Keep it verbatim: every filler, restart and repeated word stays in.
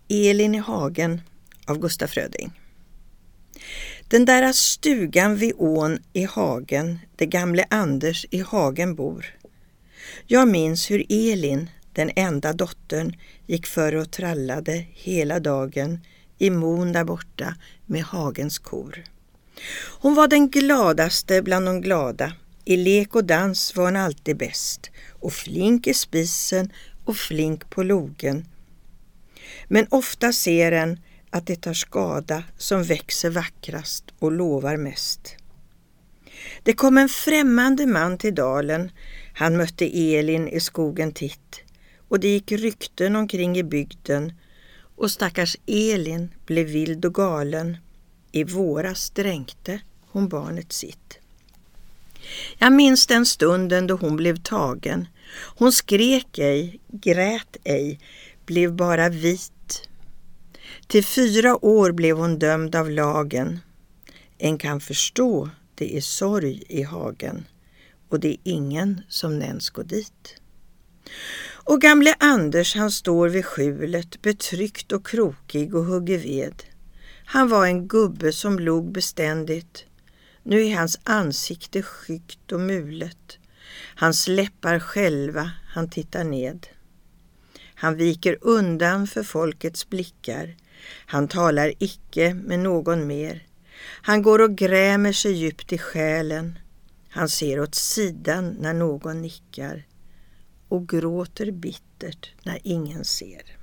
Elin i hagen av Gustaf Fröding. Den där stugan vid ån i hagen, där gamle Anders i hagen bor. Jag minns hur Elin, den enda dottern, gick för och trallade hela dagen i mon där borta med hagens kor. Hon var den gladaste bland de glada. I lek och dans var hon alltid bäst, och flink i spisen och flink på logen. Men ofta ser en att det tar skada som växer vackrast och lovar mest. Det kom en främmande man till dalen. Han mötte Elin i skogen titt, och det gick rykten omkring i bygden, och stackars Elin blev vild och galen. I våras dränkte hon barnet sitt. Jag minns den stunden då hon blev tagen. Hon skrek ej, grät ej, blev bara vit. Till fyra år blev hon dömd av lagen. En kan förstå, det är sorg i hagen, och det är ingen som nämns gå dit. Och gamle Anders, han står vid skjulet, betryckt och krokig och hugger ved. Han var en gubbe som log beständigt. Nu är hans ansikte skyggt och mulet. Hans läppar själva, han tittar ned. Han viker undan för folkets blickar. Han talar icke med någon mer. Han går och grämer sig djupt i själen. Han ser åt sidan när någon nickar, och gråter bittert när ingen ser.